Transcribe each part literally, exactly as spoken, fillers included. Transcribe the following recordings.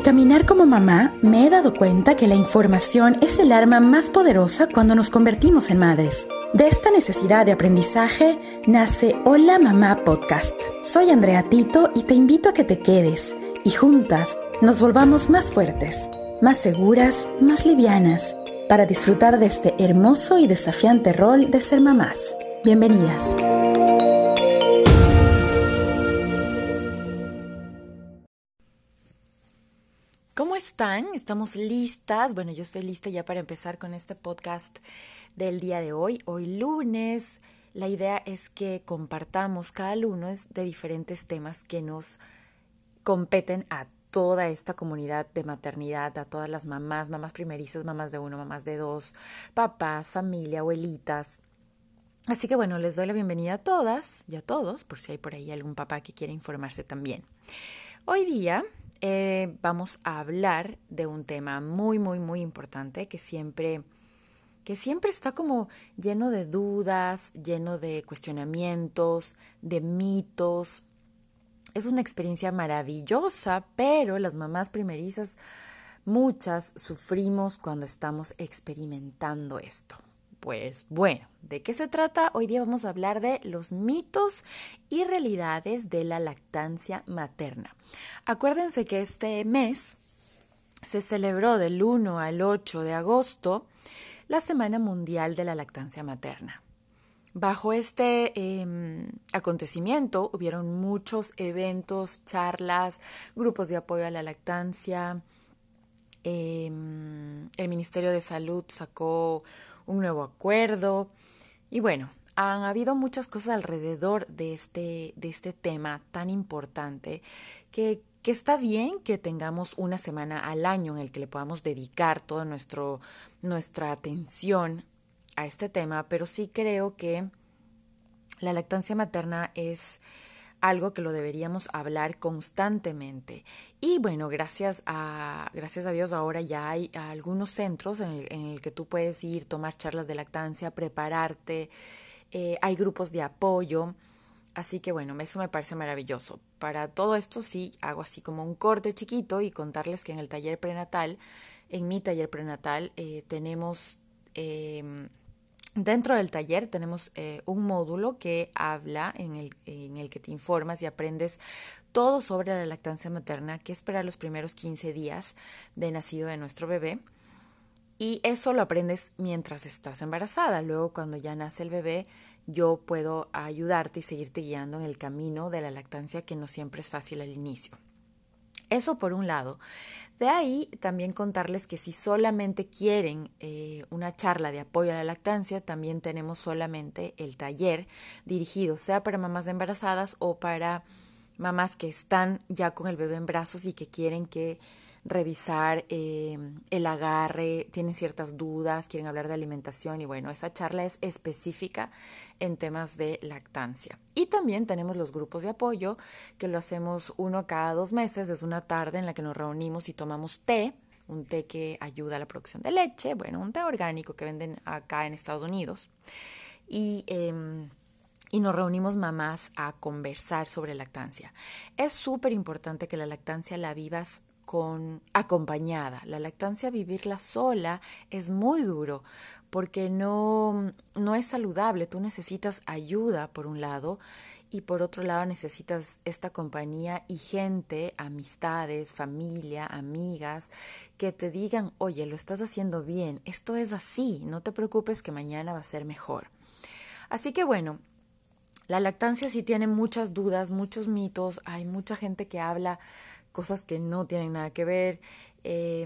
caminar como mamá, me he dado cuenta que la información es el arma más poderosa cuando nos convertimos en madres. De esta necesidad de aprendizaje nace Hola Mamá Podcast. Soy Andrea Tito y te invito a que te quedes y juntas nos volvamos más fuertes, más seguras, más livianas, para disfrutar de este hermoso y desafiante rol de ser mamás. Bienvenidas. ¿Cómo están? ¿Estamos listas? Bueno, yo estoy lista ya para empezar con este podcast del día de hoy. Hoy lunes, la idea es que compartamos cada lunes de diferentes temas que nos competen a toda esta comunidad de maternidad, a todas las mamás, mamás primerizas, mamás de uno, mamás de dos, papás, familia, abuelitas. Así que bueno, les doy la bienvenida a todas y a todos, por si hay por ahí algún papá que quiera informarse también. Hoy día eh, vamos a hablar de un tema muy, muy, muy importante que siempre, que siempre está como lleno de dudas, lleno de cuestionamientos, de mitos. Es una experiencia maravillosa, pero las mamás primerizas, muchas sufrimos cuando estamos experimentando esto. Pues bueno, ¿de qué se trata? Hoy día vamos a hablar de los mitos y realidades de la lactancia materna. Acuérdense que este mes se celebró del uno al ocho de agosto la Semana Mundial de la Lactancia Materna. Bajo este eh, acontecimiento hubieron muchos eventos, charlas, grupos de apoyo a la lactancia. Eh, el Ministerio de Salud sacó un nuevo acuerdo y bueno, han habido muchas cosas alrededor de este, de este tema tan importante que, que está bien que tengamos una semana al año en el que le podamos dedicar toda nuestro, nuestra atención a este tema, pero sí creo que la lactancia materna es algo que lo deberíamos hablar constantemente. Y bueno, gracias a, gracias a Dios ahora ya hay algunos centros en el, en el que tú puedes ir, tomar charlas de lactancia, prepararte, eh, hay grupos de apoyo. Así que bueno, eso me parece maravilloso. Para todo esto sí hago así como un corte chiquito y contarles que en el taller prenatal, en mi taller prenatal, eh, tenemos... Eh, Dentro del taller tenemos eh, un módulo que habla en el, en el que te informas y aprendes todo sobre la lactancia materna, qué esperar los primeros quince días de nacido de nuestro bebé. Y eso lo aprendes mientras estás embarazada. Luego, cuando ya nace el bebé, yo puedo ayudarte y seguirte guiando en el camino de la lactancia, que no siempre es fácil al inicio. Eso por un lado. De ahí también contarles que si solamente quieren eh, una charla de apoyo a la lactancia, también tenemos solamente el taller dirigido sea para mamás embarazadas o para mamás que están ya con el bebé en brazos y que quieren que revisar eh, el agarre, tienen ciertas dudas, quieren hablar de alimentación y bueno, esa charla es específica en temas de lactancia. Y también tenemos los grupos de apoyo que lo hacemos uno cada dos meses, es una tarde en la que nos reunimos y tomamos té, un té que ayuda a la producción de leche, bueno, un té orgánico que venden acá en Estados Unidos y... Eh, Y nos reunimos mamás a conversar sobre lactancia. Es súper importante que la lactancia la vivas con, acompañada. La lactancia, vivirla sola es muy duro porque no, no es saludable. Tú necesitas ayuda por un lado y por otro lado necesitas esta compañía y gente, amistades, familia, amigas, que te digan, oye, lo estás haciendo bien, esto es así, no te preocupes que mañana va a ser mejor. Así que bueno, la lactancia sí tiene muchas dudas, muchos mitos, hay mucha gente que habla cosas que no tienen nada que ver eh,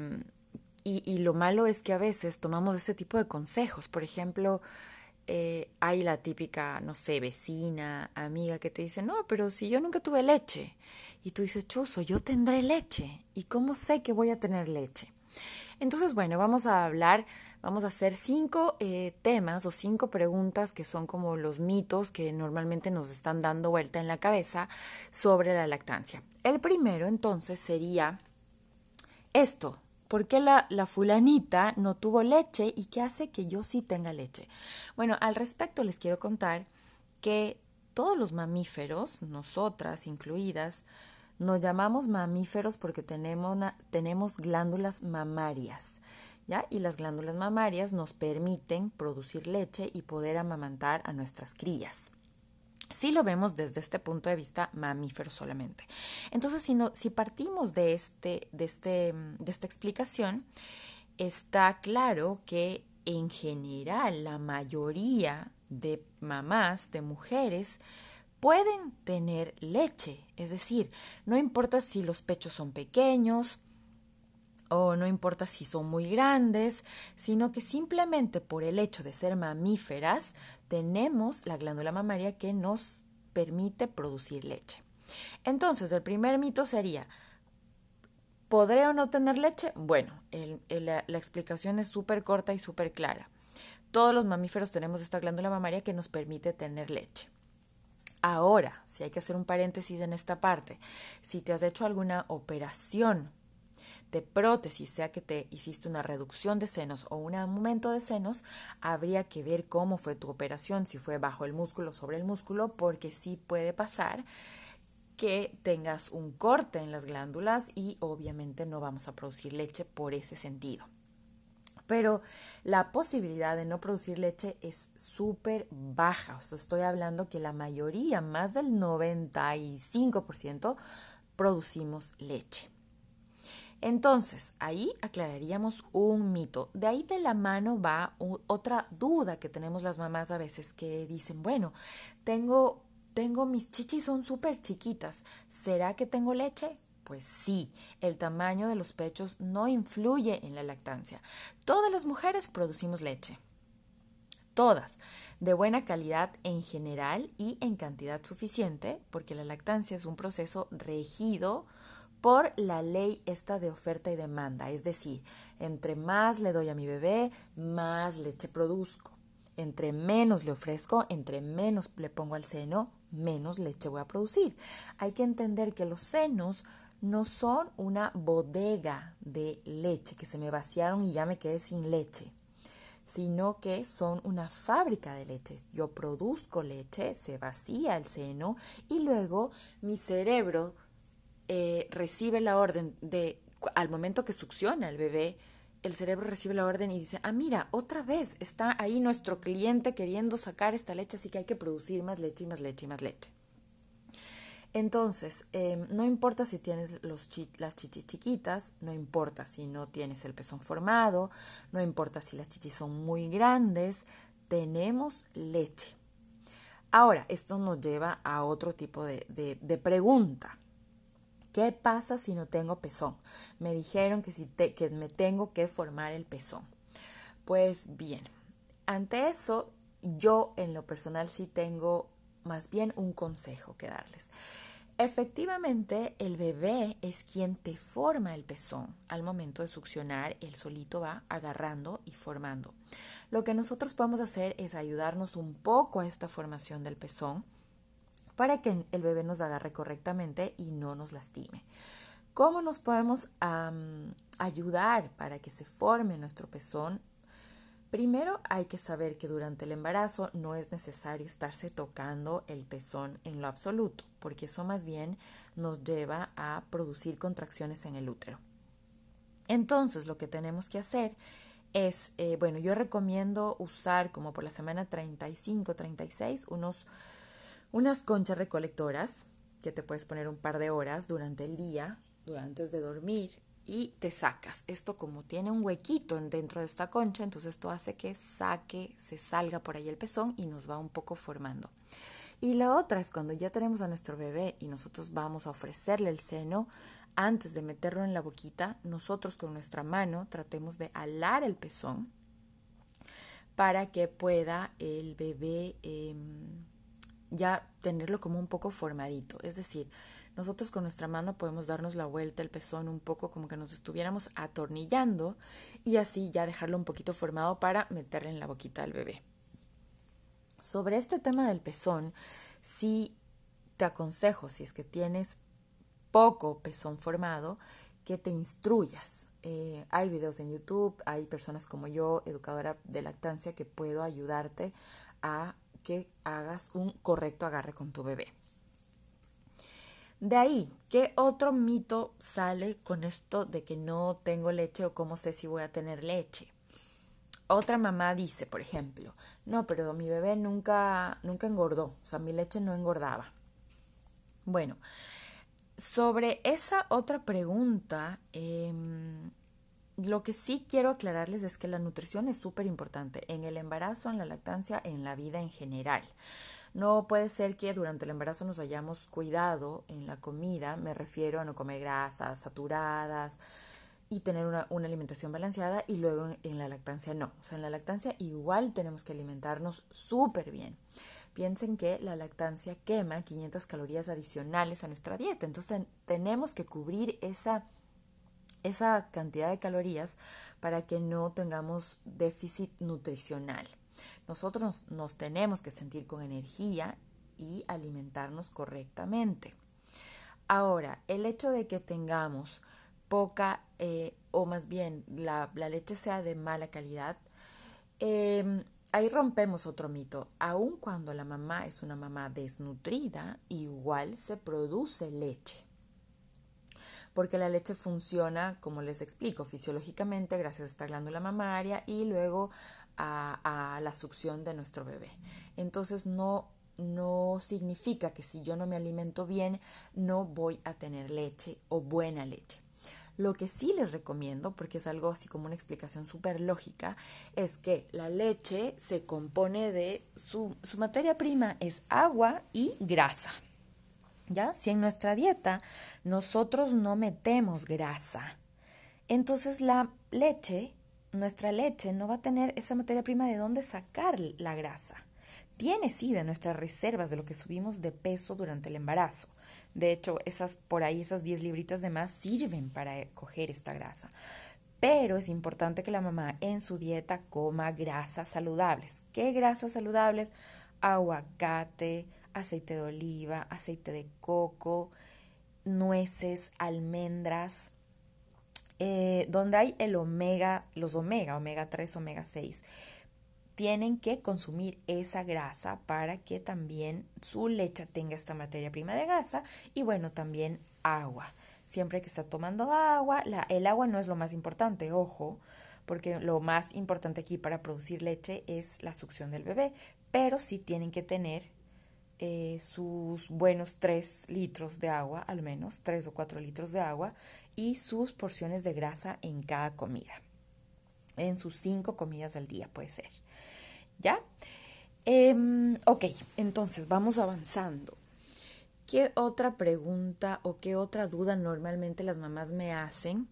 y, y lo malo es que a veces tomamos ese tipo de consejos. Por ejemplo, eh, hay la típica, no sé, vecina, amiga que te dice, no, pero si yo nunca tuve leche. Y tú dices, chuzo, yo tendré leche. ¿Y cómo sé que voy a tener leche? Entonces, bueno, vamos a hablar, vamos a hacer cinco eh, temas o cinco preguntas que son como los mitos que normalmente nos están dando vuelta en la cabeza sobre la lactancia. El primero, entonces, sería esto. ¿Por qué la, la fulanita no tuvo leche y qué hace que yo sí tenga leche? Bueno, al respecto les quiero contar que todos los mamíferos, nosotras incluidas, Nos llamamos mamíferos porque tenemos, una, tenemos glándulas mamarias, ¿ya? Y las glándulas mamarias nos permiten producir leche y poder amamantar a nuestras crías. Sí lo vemos desde este punto de vista mamífero solamente. Entonces, si, no, si partimos de, este, de, este, de esta explicación, está claro que en general la mayoría de mamás, de mujeres, pueden tener leche. Es decir, no importa si los pechos son pequeños o no importa si son muy grandes, sino que simplemente por el hecho de ser mamíferas, tenemos la glándula mamaria que nos permite producir leche. Entonces, el primer mito sería, ¿podré o no tener leche? Bueno, el, el, la, la explicación es súper corta y súper clara. Todos los mamíferos tenemos esta glándula mamaria que nos permite tener leche. Ahora, si hay que hacer un paréntesis en esta parte, si te has hecho alguna operación de prótesis, sea que te hiciste una reducción de senos o un aumento de senos, habría que ver cómo fue tu operación, si fue bajo el músculo o sobre el músculo, porque sí puede pasar que tengas un corte en las glándulas y obviamente no vamos a producir leche por ese sentido. Pero la posibilidad de no producir leche es súper baja. O sea, estoy hablando que la mayoría, más del noventa y cinco por ciento, producimos leche. Entonces, ahí aclararíamos un mito. De ahí de la mano va u- otra duda que tenemos las mamás a veces que dicen, bueno, tengo, tengo mis chichis son súper chiquitas. ¿Será que tengo leche? Pues sí, el tamaño de los pechos no influye en la lactancia. Todas las mujeres producimos leche. Todas, de buena calidad en general y en cantidad suficiente, porque la lactancia es un proceso regido por la ley esta de oferta y demanda, es decir, entre más le doy a mi bebé, más leche produzco. Entre menos le ofrezco, entre menos le pongo al seno, menos leche voy a producir. Hay que entender que los senos no son una bodega de leche que se me vaciaron y ya me quedé sin leche, sino que son una fábrica de leches. Yo produzco leche, se vacía el seno y luego mi cerebro eh, recibe la orden de, al momento que succiona el bebé, el cerebro recibe la orden y dice, ah, mira, otra vez está ahí nuestro cliente queriendo sacar esta leche, así que hay que producir más leche y más leche y más leche. Entonces, eh, no importa si tienes los chi las chichis chiquitas, no importa si no tienes el pezón formado, no importa si las chichis son muy grandes, tenemos leche. Ahora, esto nos lleva a otro tipo de, de, de pregunta. ¿Qué pasa si no tengo pezón? Me dijeron que, si te, que me tengo que formar el pezón. Pues bien, ante eso, yo en lo personal sí tengo más bien un consejo que darles. Efectivamente, el bebé es quien te forma el pezón. Al momento de succionar, él solito va agarrando y formando. Lo que nosotros podemos hacer es ayudarnos un poco a esta formación del pezón para que el bebé nos agarre correctamente y no nos lastime. ¿Cómo nos podemos um, ayudar para que se forme nuestro pezón? Primero hay que saber que durante el embarazo no es necesario estarse tocando el pezón en lo absoluto, porque eso más bien nos lleva a producir contracciones en el útero. Entonces lo que tenemos que hacer es, eh, bueno, yo recomiendo usar como por la semana treinta y cinco, treinta y seis unos, unas conchas recolectoras que te puedes poner un par de horas durante el día, durante antes de dormir, y te sacas. Esto como tiene un huequito dentro de esta concha, entonces esto hace que saque, se salga por ahí el pezón y nos va un poco formando. Y la otra es cuando ya tenemos a nuestro bebé y nosotros vamos a ofrecerle el seno, antes de meterlo en la boquita, nosotros con nuestra mano tratemos de alar el pezón para que pueda el bebé eh, ya tenerlo como un poco formadito. Es decir, nosotros con nuestra mano podemos darnos la vuelta el pezón un poco como que nos estuviéramos atornillando y así ya dejarlo un poquito formado para meterle en la boquita al bebé. Sobre este tema del pezón, sí te aconsejo, si es que tienes poco pezón formado, que te instruyas. Eh, hay videos en YouTube, hay personas como yo, educadora de lactancia, que puedo ayudarte a que hagas un correcto agarre con tu bebé. De ahí, ¿Qué otro mito sale con esto de que no tengo leche o cómo sé si voy a tener leche? Otra mamá dice, por ejemplo, no, pero mi bebé nunca, nunca engordó, o sea, mi leche no engordaba. Bueno, sobre esa otra pregunta, eh, lo que sí quiero aclararles es que la nutrición es súper importante en el embarazo, en la lactancia, en la vida en general. No puede ser que durante el embarazo nos hayamos cuidado en la comida, me refiero a no comer grasas saturadas y tener una, una alimentación balanceada, y luego en, en la lactancia no. O sea, en la lactancia igual tenemos que alimentarnos súper bien. Piensen que la lactancia quema quinientas calorías adicionales a nuestra dieta, entonces tenemos que cubrir esa esa cantidad de calorías para que no tengamos déficit nutricional. Nosotros nos, nos tenemos que sentir con energía y alimentarnos correctamente. Ahora, el hecho de que tengamos poca eh, o más bien la, la leche sea de mala calidad, eh, ahí rompemos otro mito. Aun cuando la mamá es una mamá desnutrida, igual se produce leche. Porque la leche funciona, como les explico, fisiológicamente gracias a esta glándula mamaria y luego a, a la succión de nuestro bebé. Entonces no, no significa que si yo no me alimento bien no voy a tener leche o buena leche. Lo que sí les recomiendo, porque es algo así como una explicación súper lógica, es que la leche se compone de su, su materia prima es agua y grasa. ¿Ya? Si en nuestra dieta nosotros no metemos grasa, entonces la leche, nuestra leche no va a tener esa materia prima de dónde sacar la grasa. Tiene sí de nuestras reservas, de lo que subimos de peso durante el embarazo. De hecho, esas por ahí, esas diez libritas de más sirven para coger esta grasa. Pero es importante que la mamá en su dieta coma grasas saludables. ¿Qué grasas saludables? Aguacate, aceite de oliva, aceite de coco, nueces, almendras, eh, donde hay el omega, los omega, omega tres, omega seis. Tienen que consumir esa grasa para que también su leche tenga esta materia prima de grasa y bueno, también agua. Siempre que está tomando agua, la, el agua no es lo más importante, ojo, porque lo más importante aquí para producir leche es la succión del bebé, pero sí tienen que tener eh, sus buenos tres litros de agua, al menos tres o cuatro litros de agua, y sus porciones de grasa en cada comida. En sus cinco comidas al día puede ser. ¿Ya? Eh, ok, entonces vamos avanzando. ¿Qué otra pregunta o qué otra duda normalmente las mamás me hacen?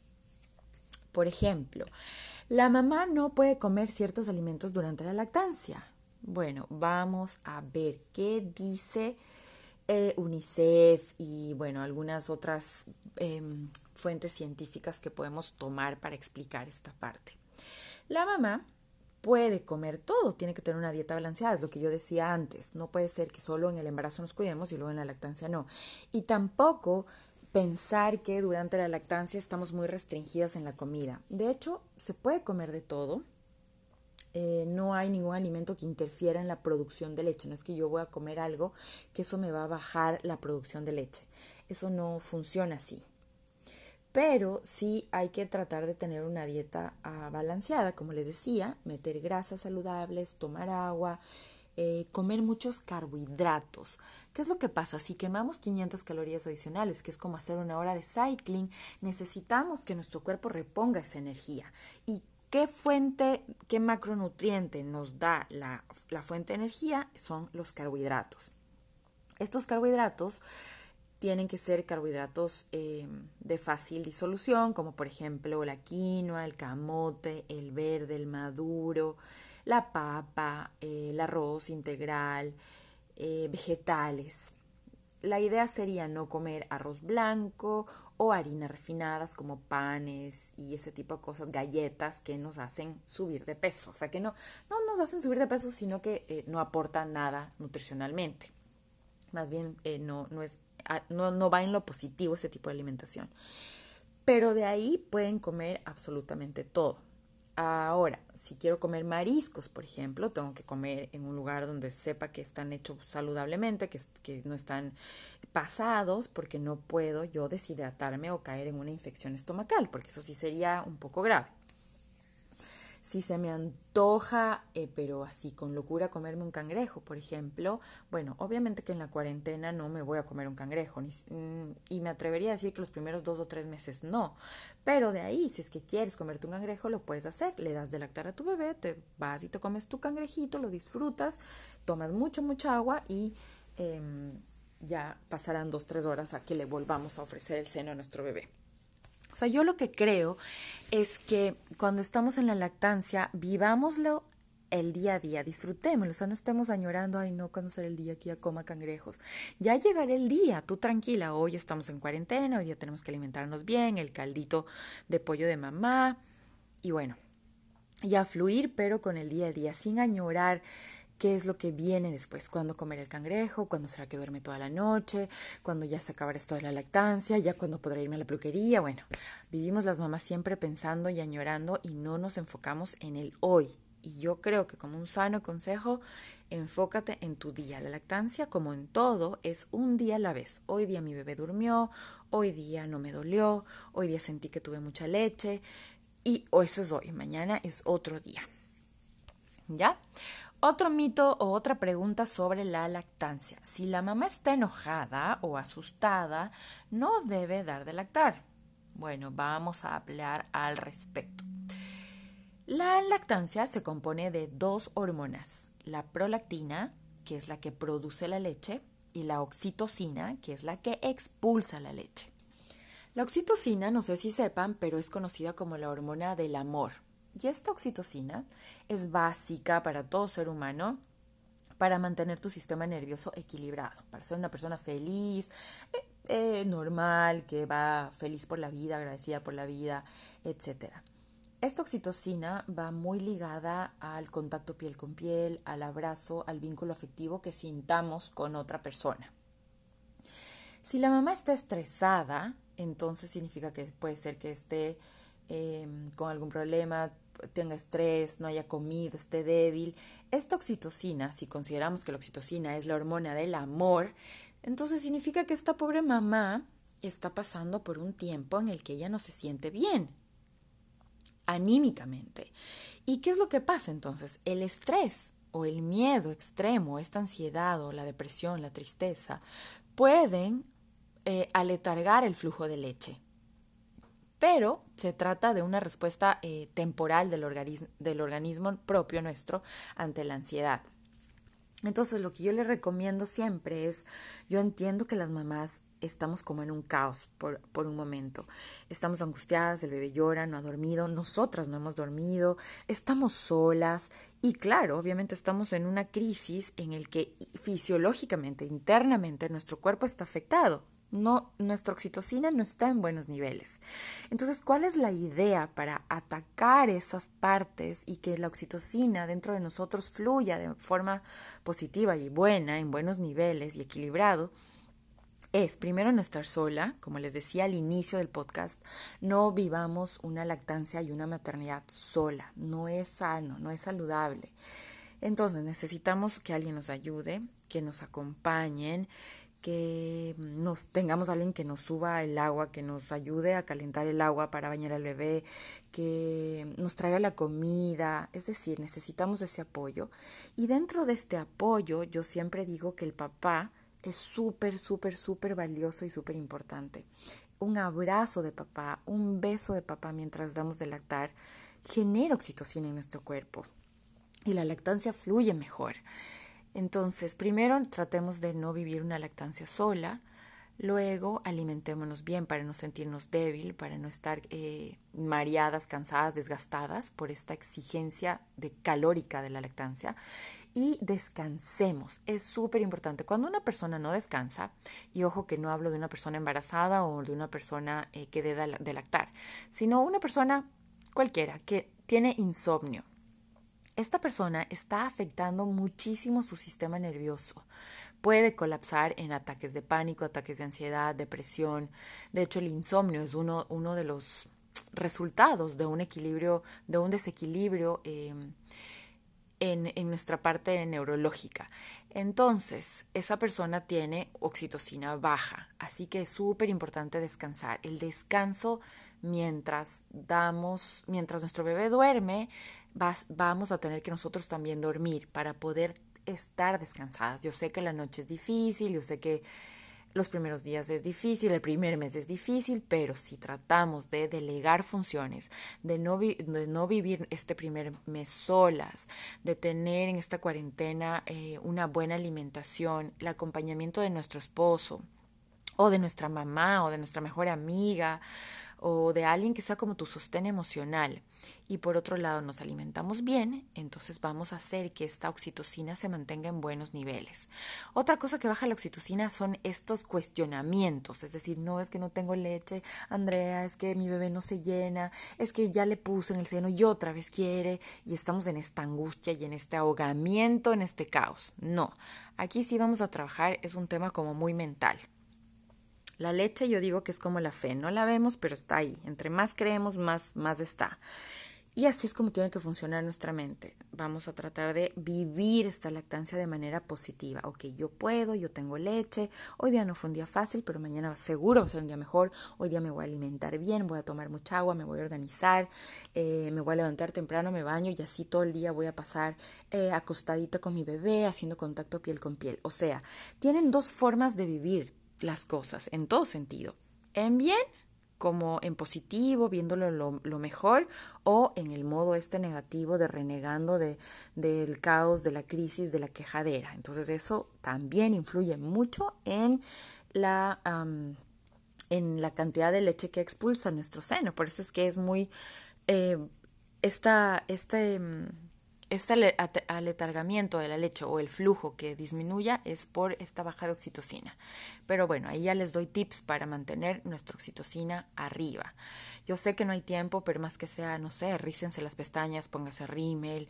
Por ejemplo, la mamá no puede comer ciertos alimentos durante la lactancia. Bueno, vamos a ver qué dice eh, UNICEF y bueno, algunas otras eh, fuentes científicas que podemos tomar para explicar esta parte. La mamá puede comer todo, tiene que tener una dieta balanceada, es lo que yo decía antes. No puede ser que solo en el embarazo nos cuidemos y luego en la lactancia no. Y tampoco pensar que durante la lactancia estamos muy restringidas en la comida. De hecho, se puede comer de todo. Eh, no hay ningún alimento que interfiera en la producción de leche. No es que yo voy a comer algo que eso me va a bajar la producción de leche. Eso no funciona así. Pero sí hay que tratar de tener una dieta uh, balanceada, como les decía, meter grasas saludables, tomar agua, eh, comer muchos carbohidratos. ¿Qué es lo que pasa? Si quemamos quinientas calorías adicionales, que es como hacer una hora de cycling, necesitamos que nuestro cuerpo reponga esa energía. ¿Y qué fuente, qué macronutriente nos da la, la fuente de energía? Son los carbohidratos. Estos carbohidratos tienen que ser carbohidratos eh, de fácil disolución, como por ejemplo la quinoa, el camote, el verde, el maduro, la papa, eh, el arroz integral, eh, vegetales. La idea sería no comer arroz blanco o harinas refinadas como panes y ese tipo de cosas, galletas que nos hacen subir de peso. O sea, que no, no nos hacen subir de peso, sino que eh, no aportan nada nutricionalmente. Más bien eh, no, no es No, no va en lo positivo ese tipo de alimentación. Pero de ahí pueden comer absolutamente todo. Ahora, si quiero comer mariscos, por ejemplo, tengo que comer en un lugar donde sepa que están hechos saludablemente, que, que no están pasados, porque no puedo yo deshidratarme o caer en una infección estomacal, porque eso sí sería un poco grave. Si se me antoja, eh, pero así con locura, comerme un cangrejo, por ejemplo, bueno, obviamente que en la cuarentena no me voy a comer un cangrejo, ni, y me atrevería a decir que los primeros dos o tres meses no, pero de ahí, si es que quieres comerte un cangrejo, lo puedes hacer, le das de lactar a tu bebé, te vas y te comes tu cangrejito, lo disfrutas, tomas mucho, mucha agua y eh, ya pasarán dos, tres horas a que le volvamos a ofrecer el seno a nuestro bebé. O sea, yo lo que creo es que cuando estamos en la lactancia, vivámoslo el día a día, disfrutémoslo, o sea, no estemos añorando, ay no, cuando será el día que ya coma cangrejos. Ya llegará el día, tú tranquila, hoy estamos en cuarentena, hoy ya tenemos que alimentarnos bien, el caldito de pollo de mamá, y bueno, ya fluir, pero con el día a día, sin añorar qué es lo que viene después, cuándo comer el cangrejo, cuándo será que duerme toda la noche, cuándo ya se acabará esto de la lactancia, ya cuándo podré irme a la peluquería. Bueno, vivimos las mamás siempre pensando y añorando y no nos enfocamos en el hoy. Y yo creo que como un sano consejo, enfócate en tu día. La lactancia, como en todo, es un día a la vez. Hoy día mi bebé durmió, hoy día no me dolió, hoy día sentí que tuve mucha leche y o eso es hoy, mañana es otro día. ¿Ya? Otro mito o otra pregunta sobre la lactancia. Si la mamá está enojada o asustada, no debe dar de lactar. Bueno, vamos a hablar al respecto. La lactancia se compone de dos hormonas, la prolactina, que es la que produce la leche, y la oxitocina, que es la que expulsa la leche. La oxitocina, no sé si sepan, pero es conocida como la hormona del amor. Y esta oxitocina es básica para todo ser humano para mantener tu sistema nervioso equilibrado, para ser una persona feliz, eh, eh, normal, que va feliz por la vida, agradecida por la vida, etcétera. Esta oxitocina va muy ligada al contacto piel con piel, al abrazo, al vínculo afectivo que sintamos con otra persona. Si la mamá está estresada, entonces significa que puede ser que esté eh, con algún problema, tenga estrés, no haya comido, esté débil. Esta oxitocina, si consideramos que la oxitocina es la hormona del amor, entonces significa que esta pobre mamá está pasando por un tiempo en el que ella no se siente bien, anímicamente. ¿Y qué es lo que pasa entonces? El estrés o el miedo extremo, esta ansiedad o la depresión, la tristeza, pueden eh, aletargar el flujo de leche. Pero se trata de una respuesta eh, temporal del, organismo, del organismo propio nuestro ante la ansiedad. Entonces, lo que yo le recomiendo siempre es, yo entiendo que las mamás estamos como en un caos por, por un momento. Estamos angustiadas, el bebé llora, no ha dormido, nosotras no hemos dormido, estamos solas y claro, obviamente estamos en una crisis en el que fisiológicamente, internamente, nuestro cuerpo está afectado. No, nuestra oxitocina no está en buenos niveles. Entonces, ¿cuál es la idea para atacar esas partes y que la oxitocina dentro de nosotros fluya de forma positiva y buena, en buenos niveles y equilibrado? Es, primero, no estar sola, como les decía al inicio del podcast, no vivamos una lactancia y una maternidad sola, no es sano, no es saludable. Entonces, necesitamos que alguien nos ayude, que nos acompañen, que nos tengamos a alguien que nos suba el agua, que nos ayude a calentar el agua para bañar al bebé, que nos traiga la comida, es decir, necesitamos ese apoyo. Y dentro de este apoyo, yo siempre digo que el papá es súper, súper, súper valioso y súper importante. Un abrazo de papá, un beso de papá mientras damos de lactar, genera oxitocina en nuestro cuerpo y la lactancia fluye mejor. Entonces, primero tratemos de no vivir una lactancia sola, luego alimentémonos bien para no sentirnos débil, para no estar eh, mareadas, cansadas, desgastadas por esta exigencia de calórica de la lactancia y descansemos. Es súper importante. Cuando una persona no descansa, y ojo que no hablo de una persona embarazada o de una persona eh, que dé de lactar, sino una persona cualquiera que tiene insomnio. Esta persona está afectando muchísimo su sistema nervioso. Puede colapsar en ataques de pánico, ataques de ansiedad, depresión. De hecho, el insomnio es uno, uno de los resultados de un equilibrio, de un desequilibrio eh, en, en nuestra parte neurológica. Entonces, esa persona tiene oxitocina baja, así que es súper importante descansar. El descanso mientras damos, mientras nuestro bebé duerme, vas, vamos a tener que nosotros también dormir para poder estar descansadas. Yo sé que la noche es difícil, yo sé que los primeros días es difícil, el primer mes es difícil, pero si tratamos de delegar funciones, de no, vi de no vivir este primer mes solas, de tener en esta cuarentena eh, una buena alimentación, el acompañamiento de nuestro esposo, o de nuestra mamá, o de nuestra mejor amiga, o de alguien que sea como tu sostén emocional, y por otro lado nos alimentamos bien, entonces vamos a hacer que esta oxitocina se mantenga en buenos niveles. Otra cosa que baja la oxitocina son estos cuestionamientos, es decir, no, es que no tengo leche, Andrea, es que mi bebé no se llena, es que ya le puse en el seno y otra vez quiere, y estamos en esta angustia y en este ahogamiento, en este caos. No, aquí sí vamos a trabajar, es un tema como muy mental. La leche yo digo que es como la fe, no la vemos, pero está ahí. Entre más creemos, más, más está. Y así es como tiene que funcionar nuestra mente. Vamos a tratar de vivir esta lactancia de manera positiva. Ok, yo puedo, yo tengo leche, hoy día no fue un día fácil, pero mañana seguro va a ser un día mejor. Hoy día me voy a alimentar bien, voy a tomar mucha agua, me voy a organizar, eh, me voy a levantar temprano, me baño y así todo el día voy a pasar eh, acostadita con mi bebé, haciendo contacto piel con piel. O sea, tienen dos formas de vivir las cosas, en todo sentido. En bien, como en positivo, viéndolo lo, lo mejor, o en el modo este negativo de renegando de, del caos, de la crisis, de la quejadera. Entonces eso también influye mucho en la, um, en la cantidad de leche que expulsa nuestro seno. Por eso es que es muy... Eh, esta, este... Este aletargamiento de la leche o el flujo que disminuya es por esta baja de oxitocina. Pero bueno, ahí ya les doy tips para mantener nuestra oxitocina arriba. Yo sé que no hay tiempo, pero más que sea, no sé, rícense las pestañas, póngase rímel,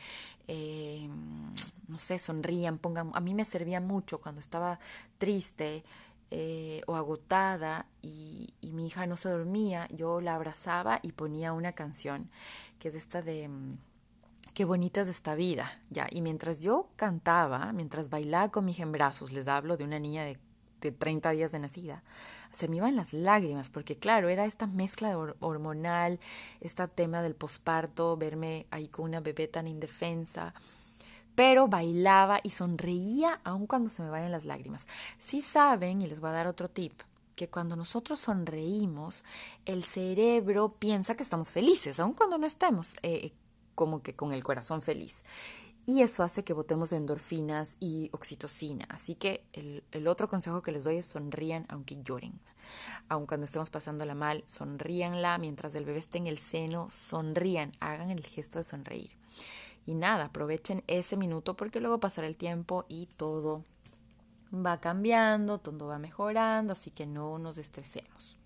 eh, no sé, sonrían, pongan... A mí me servía mucho cuando estaba triste eh, o agotada y, y mi hija no se dormía, yo la abrazaba y ponía una canción que es esta de... Qué bonita es esta vida, ya. Y mientras yo cantaba, mientras bailaba con mi hija en brazos, les hablo de una niña de, de treinta días de nacida, se me iban las lágrimas, porque claro, era esta mezcla de hor hormonal, este tema del posparto, verme ahí con una bebé tan indefensa, pero bailaba y sonreía aun cuando se me vayan las lágrimas. Sí saben, y les voy a dar otro tip, que cuando nosotros sonreímos, el cerebro piensa que estamos felices, aun cuando no estemos eh, como que con el corazón feliz. Y eso hace que botemos endorfinas y oxitocina. Así que el, el otro consejo que les doy es sonrían aunque lloren. Aun cuando estemos pasándola mal, sonríanla. Mientras el bebé esté en el seno, sonrían. Hagan el gesto de sonreír. Y nada, aprovechen ese minuto porque luego pasará el tiempo y todo va cambiando, todo va mejorando. Así que no nos estresemos.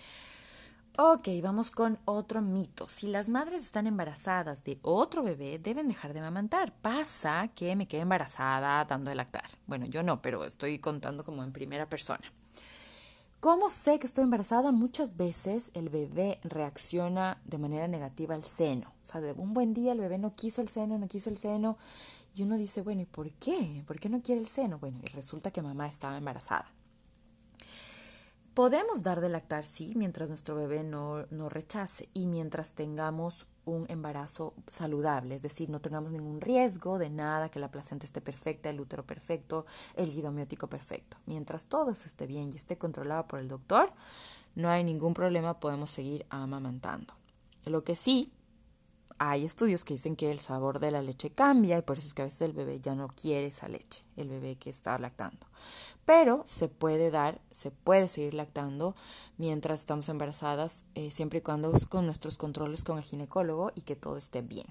Ok, vamos con otro mito. Si las madres están embarazadas de otro bebé, deben dejar de amamantar. Pasa que me quedé embarazada dando de lactar. Bueno, yo no, pero estoy contando como en primera persona. ¿Cómo sé que estoy embarazada? Muchas veces el bebé reacciona de manera negativa al seno. O sea, de un buen día el bebé no quiso el seno, no quiso el seno. Y uno dice, bueno, ¿y por qué? ¿Por qué no quiere el seno? Bueno, y resulta que mamá estaba embarazada. Podemos dar de lactar, sí, mientras nuestro bebé no, no rechace y mientras tengamos un embarazo saludable, es decir, no tengamos ningún riesgo de nada, que la placenta esté perfecta, el útero perfecto, el líquido amniótico perfecto. Mientras todo eso esté bien y esté controlado por el doctor, no hay ningún problema, podemos seguir amamantando. Lo que sí, hay estudios que dicen que el sabor de la leche cambia y por eso es que a veces el bebé ya no quiere esa leche, el bebé que está lactando. Pero se puede dar, se puede seguir lactando mientras estamos embarazadas, eh, siempre y cuando con nuestros controles con el ginecólogo y que todo esté bien.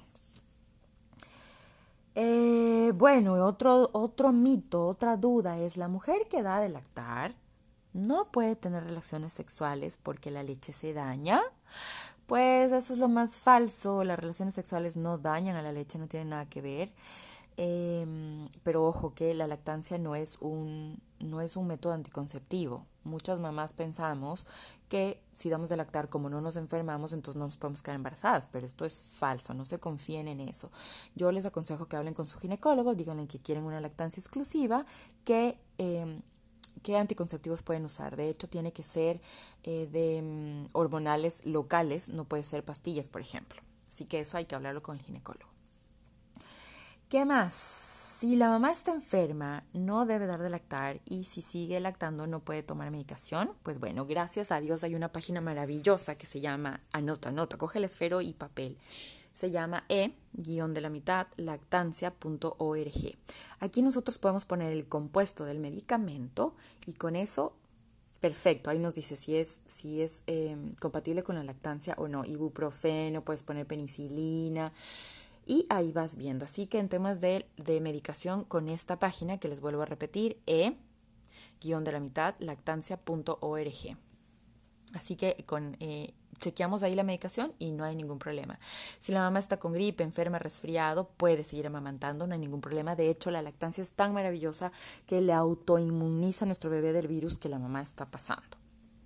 Eh, bueno, otro, otro mito, otra duda es la mujer que da de lactar no puede tener relaciones sexuales porque la leche se daña. Pues eso es lo más falso, las relaciones sexuales no dañan a la leche, no tienen nada que ver. Eh, pero ojo que la lactancia no es un, no es un método anticonceptivo. muchas mamás pensamos que si damos de lactar, como no nos enfermamos, entonces no nos podemos quedar embarazadas, pero esto es falso, no se confíen en eso. Yo les aconsejo que hablen con su ginecólogo, díganle que quieren una lactancia exclusiva, que... Eh, ¿Qué anticonceptivos pueden usar? De hecho, tiene que ser eh, de um, hormonales locales, no puede ser pastillas, por ejemplo. Así que eso hay que hablarlo con el ginecólogo. ¿Qué más? Si la mamá está enferma, no debe dar de lactar, y si sigue lactando no puede tomar medicación. Pues bueno, gracias a Dios hay una página maravillosa que se llama, anota, anota, coge el esfero y papel. Se llama e guión de la mitad lactancia punto org. Aquí nosotros podemos poner el compuesto del medicamento y con eso, perfecto, ahí nos dice si es, si es eh, compatible con la lactancia o no. Ibuprofeno, puedes poner penicilina y ahí vas viendo. Así que en temas de, de medicación, con esta página que les vuelvo a repetir, e guión de la mitad lactancia punto org. Así que con... Eh, chequeamos ahí la medicación y no hay ningún problema. Si la mamá está con gripe, enferma, resfriado, puede seguir amamantando, no hay ningún problema. De hecho, la lactancia es tan maravillosa que le autoinmuniza a nuestro bebé del virus que la mamá está pasando.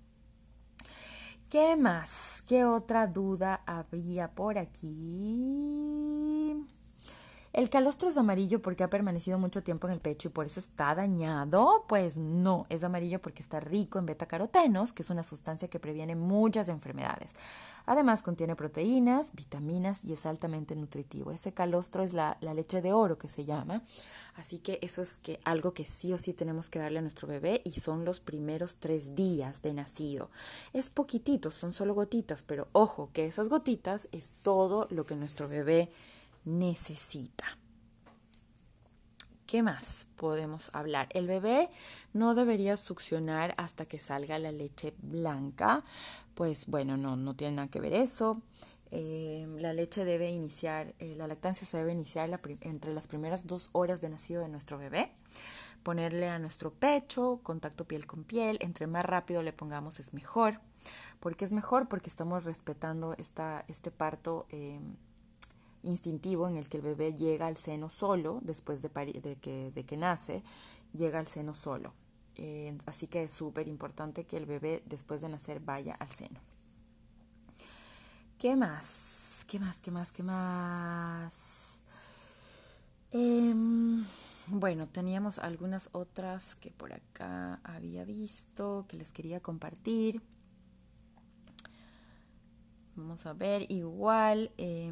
¿Qué más? ¿Qué otra duda habría por aquí? ¿El calostro es amarillo porque ha permanecido mucho tiempo en el pecho y por eso está dañado? Pues no, es amarillo porque está rico en betacarotenos, que es una sustancia que previene muchas enfermedades. Además contiene proteínas, vitaminas y es altamente nutritivo. Ese calostro es la, la leche de oro que se llama, así que eso es que algo que sí o sí tenemos que darle a nuestro bebé y son los primeros tres días de nacido. Es poquitito, son solo gotitas, pero ojo que esas gotitas es todo lo que nuestro bebé necesita. ¿Qué más podemos hablar? El bebé no debería succionar hasta que salga la leche blanca. Pues bueno, no, no tiene nada que ver eso. Eh, la leche debe iniciar, eh, la lactancia se debe iniciar la entre las primeras dos horas de nacido de nuestro bebé. Ponerle a nuestro pecho, contacto piel con piel. Entre más rápido le pongamos es mejor. ¿Por qué es mejor? Porque estamos respetando esta, este parto eh, instintivo en el que el bebé llega al seno solo, después de, pari- de, que, de que nace, llega al seno solo. Eh, así que es súper importante que el bebé después de nacer vaya al seno. ¿Qué más? ¿Qué más? ¿Qué más? ¿Qué más? Eh, bueno, teníamos algunas otras que por acá había visto, que les quería compartir. Vamos a ver, igual, eh,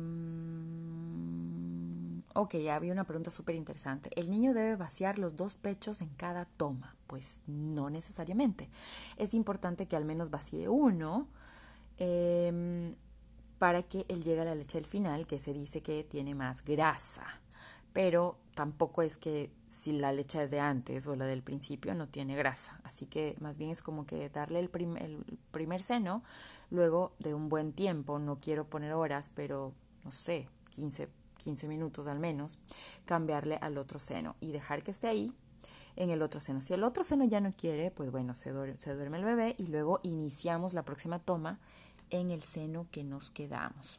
ok, había una pregunta súper interesante. ¿El niño debe vaciar los dos pechos en cada toma? Pues no necesariamente. Es importante que al menos vacíe uno eh, para que él llegue a la leche del final, que se dice que tiene más grasa. Pero tampoco es que si la leche de antes o la del principio no tiene grasa. Así que más bien es como que darle el, prim- el primer seno, luego de un buen tiempo, no quiero poner horas, pero no sé, quince, quince minutos al menos, cambiarle al otro seno y dejar que esté ahí en el otro seno. Si el otro seno ya no quiere, pues bueno, se duerme, se duerme el bebé y luego iniciamos la próxima toma en el seno que nos quedamos.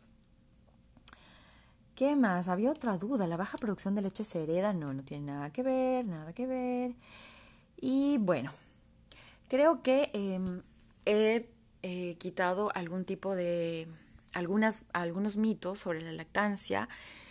¿Qué más? Había otra duda. ¿La baja producción de leche se hereda? No, no tiene nada que ver, nada que ver. Y bueno, creo que eh, he eh, quitado algún tipo de, algunas, algunos mitos sobre la lactancia.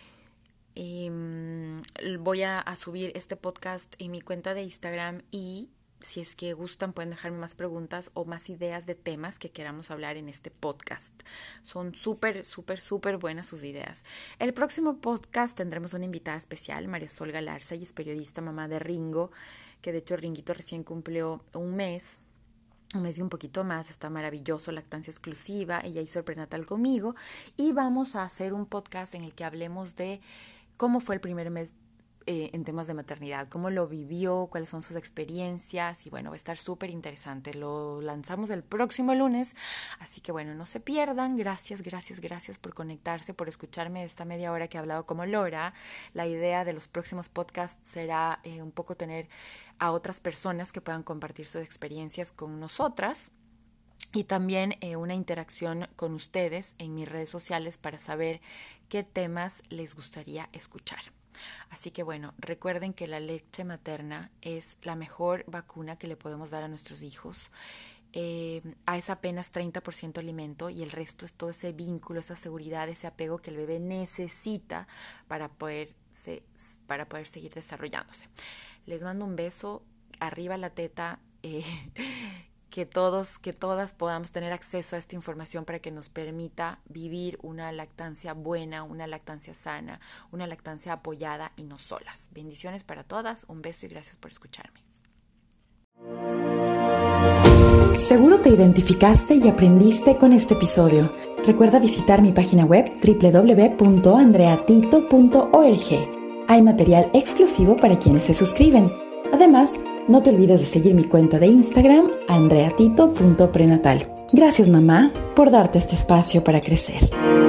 Eh, voy a, a subir este podcast en mi cuenta de Instagram y si es que gustan pueden dejarme más preguntas o más ideas de temas que queramos hablar en este podcast. Son súper, súper, súper buenas sus ideas. El próximo podcast tendremos una invitada especial, María Sol Galarza, y es periodista, mamá de Ringo, que de hecho Ringuito recién cumplió un mes. Un mes y un poquito más, está maravilloso, lactancia exclusiva, ella hizo el prenatal conmigo y vamos a hacer un podcast en el que hablemos de cómo fue el primer mes eh, en temas de maternidad, cómo lo vivió, cuáles son sus experiencias y bueno, va a estar súper interesante. Lo lanzamos el próximo lunes, así que bueno, no se pierdan. Gracias, gracias, gracias por conectarse, por escucharme esta media hora que he hablado como lora. La idea de los próximos podcasts será eh, un poco tener a otras personas que puedan compartir sus experiencias con nosotras y también eh, una interacción con ustedes en mis redes sociales para saber qué temas les gustaría escuchar. Así que bueno, recuerden que la leche materna es la mejor vacuna que le podemos dar a nuestros hijos. Eh, es apenas treinta por ciento alimento y el resto es todo ese vínculo, esa seguridad, ese apego que el bebé necesita para poder, se, para poder seguir desarrollándose. Les mando un beso, arriba la teta, eh, que todos, que todas podamos tener acceso a esta información para que nos permita vivir una lactancia buena, una lactancia sana, una lactancia apoyada y no solas. Bendiciones para todas, un beso y gracias por escucharme. Seguro te identificaste y aprendiste con este episodio. Recuerda visitar mi página web doble u doble u doble u punto andreatito punto org. Hay material exclusivo para quienes se suscriben. Además, no te olvides de seguir mi cuenta de Instagram, andreatito punto prenatal. Gracias, mamá, por darte este espacio para crecer.